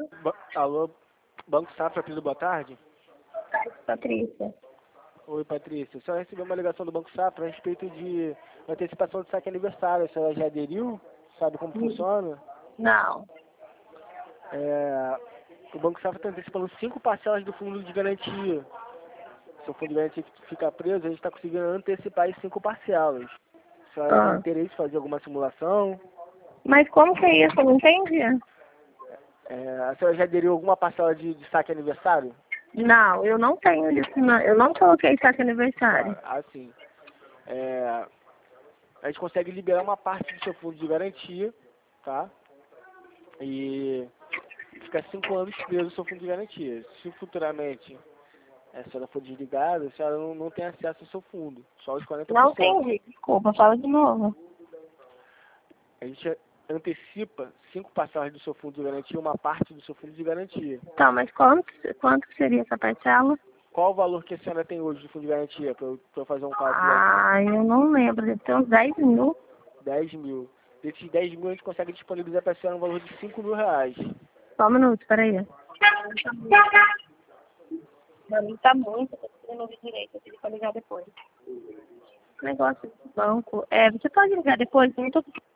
Alô, Banco Safra, Pedro, boa tarde. Patrícia. Oi, Patrícia. A senhora recebeu uma ligação do Banco Safra a respeito de antecipação de saque aniversário. A senhora já aderiu? Sabe como funciona? Não. O Banco Safra está antecipando 5 parcelas do fundo de garantia. Se o fundo de garantia ficar preso, a gente está conseguindo antecipar as 5 parcelas. A senhora tem interesse em fazer alguma simulação? Mas como que é isso? Eu não entendi. A senhora já aderiu a alguma parcela de saque aniversário? Não, eu não tenho isso. Não. Eu não coloquei saque aniversário. Sim. A gente consegue liberar uma parte do seu fundo de garantia, tá? E fica 5 anos preso o seu fundo de garantia. Se futuramente a senhora for desligada, a senhora não tem acesso ao seu fundo, só os 40%. Não entendi. Desculpa, fala de novo. A gente antecipa 5 parcelas do seu fundo de garantia, uma parte do seu fundo de garantia. Tá, mas quanto seria essa parcela? Qual o valor que a senhora tem hoje de fundo de garantia, para eu fazer um cálculo aqui? Eu não lembro. Deve ter uns 10 mil. 10 mil. Desses 10 mil a gente consegue disponibilizar para a senhora um valor de 5 mil reais. Só um minuto, peraí. Pra mim tá muito, eu não vi direito, eu tenho que ligar depois. Negócio do banco. Você pode ligar depois? Eu não tô